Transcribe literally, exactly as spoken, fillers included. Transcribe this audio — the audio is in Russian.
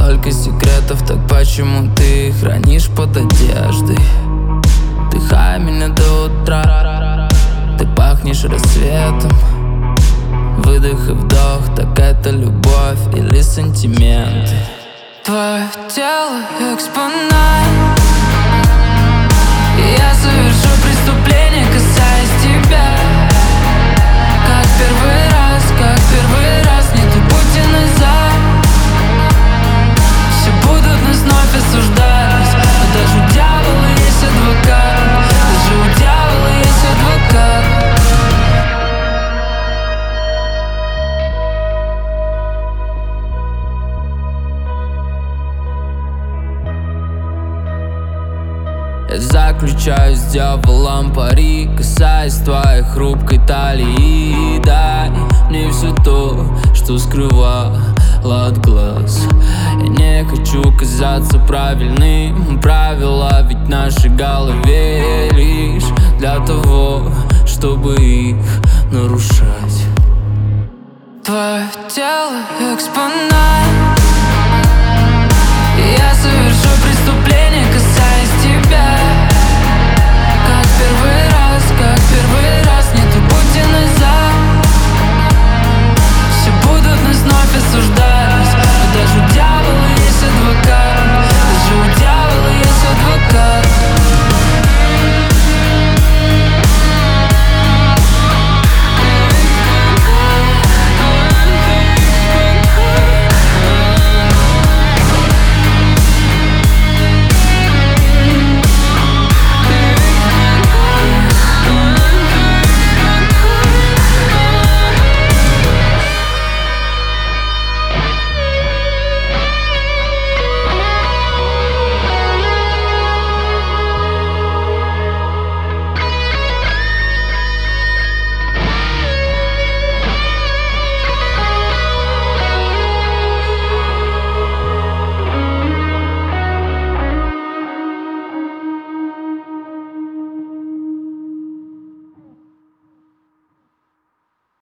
Столько секретов, так почему ты их хранишь под одеждой? Вдыхай меня до утра, ты пахнешь рассветом. Выдох и вдох, так это любовь или сантименты? Твое тело экспонат, и я совершу преступление, касаясь тебя. Как первый раз, как первый раз, нету пути назад. Все будут нас вновь осуждать, но даже у дьявола есть адвокат. Даже у дьявола есть адвокат. Я заключаю с дьяволом пари, касаясь твоей хрупкой талии. Дай мне все то, что скрывала от глаз. Я не хочу казаться правильным, правила ведь в нашей голове лишь для того, чтобы их нарушать. Твое тело экспонат,